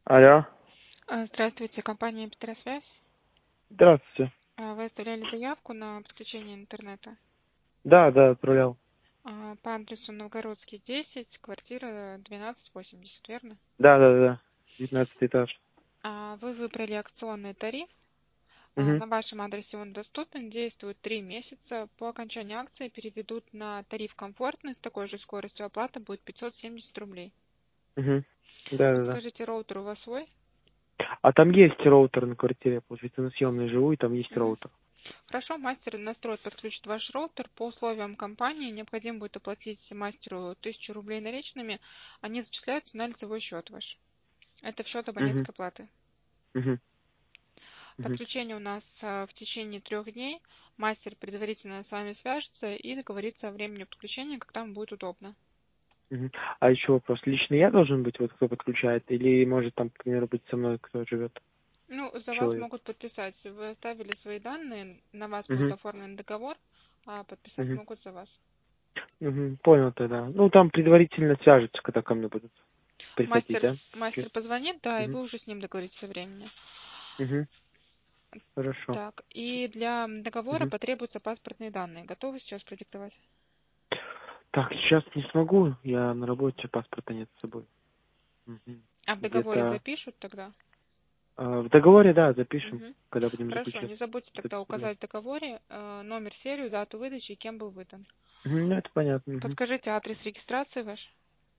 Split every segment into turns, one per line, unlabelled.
Алло,
Здравствуйте, компания Петросвязь.
здравствуйте.
Вы оставляли заявку на подключение интернета
Да, отправлял.
по адресу Новгородский, 10, квартира 1280, верно?
Да. 19 этаж.
Вы выбрали акционный тариф.
Угу,
На вашем адресе он доступен, действует 3 месяца. По окончании акции переведут на тариф комфортный с такой же скоростью. Оплата будет 570 рублей.
угу. Да.
Подскажите, роутер у вас свой?
А там есть роутер на квартире, получается, на съемной живу, и там есть
Мгм.
роутер.
Хорошо, мастер настроит, подключит ваш роутер. По условиям компании необходимо будет оплатить мастеру 1000 рублей наличными. Они зачисляются на лицевой счет ваш. Это в счет
Угу,
абонентской платы.
угу, угу,
Подключение у нас в течение 3 дней. Мастер предварительно с вами свяжется и договорится о времени подключения, когда вам будет удобно.
угу. А еще вопрос. Лично я должен быть, вот кто подключает, или может там, к примеру, быть со мной кто живет
Ну, за вас
человек?
могут подписать. Вы оставили свои данные, на вас будет
Угу,
оформлен договор, а подписать
угу,
могут за вас.
угу. Понял тогда. Ну, там предварительно свяжутся, когда ко мне будут приходить,
Мастер,
да?
мастер позвонит, да, и
Угу,
вы уже с ним договоритесь о времени.
угу. Хорошо.
Так, и для договора
Угу.
потребуются паспортные данные. Готовы сейчас продиктовать?
Так, сейчас не смогу, я на работе, паспорта нет с собой. Мгм.
А в договоре
Где-то
запишут тогда?
в договоре, да, запишем,
Мгм.
когда будем
Хорошо,
заключать.
не забудьте тогда
150 рублей.
указать в договоре номер, серию, дату выдачи и кем был выдан.
Ну, это понятно. Мгм.
Подскажите адрес регистрации ваш?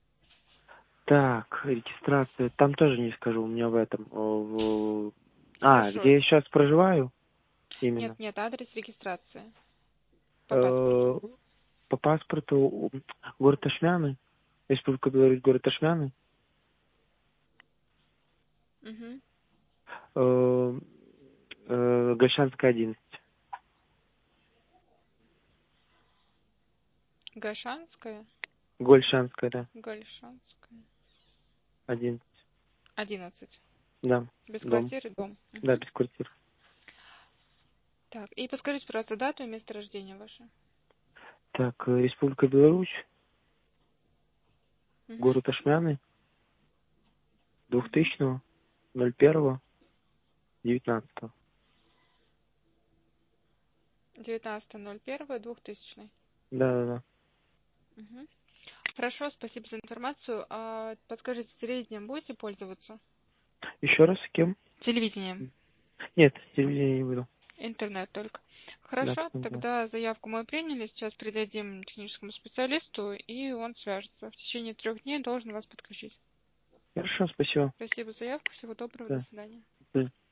Так, регистрация. Там тоже не скажу, у меня в этом.
Хорошо.
Где я сейчас проживаю
Нет,
именно.
нет, адрес регистрации по паспорту.
Э, По паспорту город Ашмяны, Республика Беларусь, город Ашмяны.
Угу.
Э, Гольшанская 11.
Гашанская,
Гольшанская, да,
Гальшанская,
11.
11.
Да,
Без
дом.
квартиры дом.
Да,
Мгм.
без квартир.
Так, и подскажите, пожалуйста, дату и место рождения ваше.
Так, Республика Беларусь,
Угу.
город Ашмяны,
Угу.
2000-го, 01-го, 19-го.
19.01.2000.
Да.
Угу. Хорошо, спасибо за информацию. Подскажите, телевидением будете пользоваться?
Еще раз, кем?
Телевидением.
Нет, телевидение не буду.
Интернет только.
Да,
Хорошо,
посмотрел.
тогда заявку мы приняли. Сейчас передадим техническому специалисту, и он свяжется. В течение 3 дней должен вас подключить.
Хорошо, спасибо.
Спасибо за заявку. Всего доброго. До
Да.
свидания.
Да.